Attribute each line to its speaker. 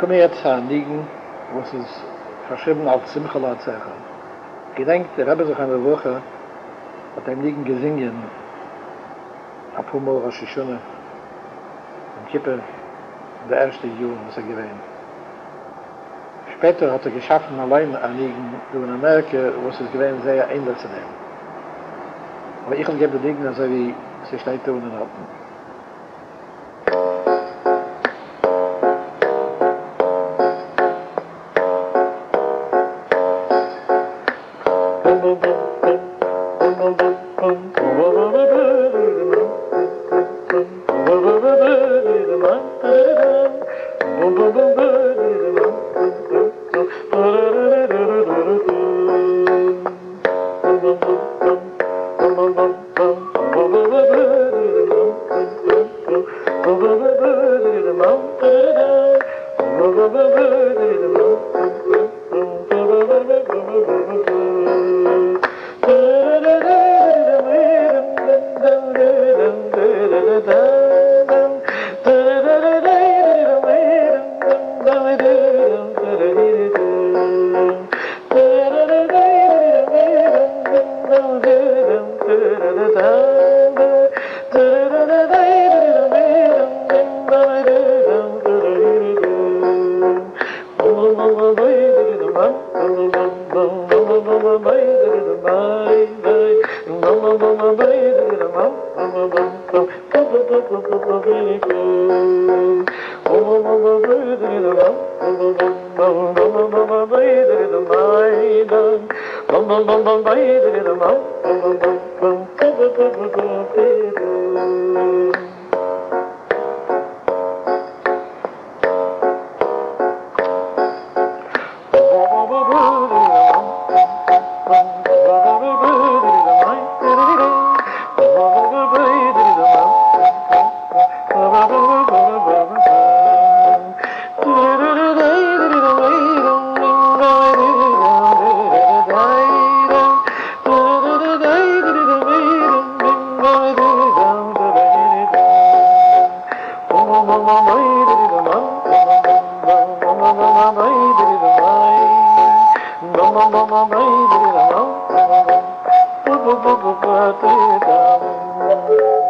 Speaker 1: komme jetzt an Liegen, wo es ist verschrieben als Simcha Latzecha. Gedenkt, der Rebbe sich eine Woche hat ihm Liegen gesingen, Apumol Rosh Hashanah, im Kippe, der erste Jahr, was gewesen. Später hat geschaffen, allein an Liegen, in Amerika, wo es ist gewesen, sehr ähnlich zu nehmen. Aber ich gebe die Liegen, also wie sie steht tun und halten.
Speaker 2: Mama,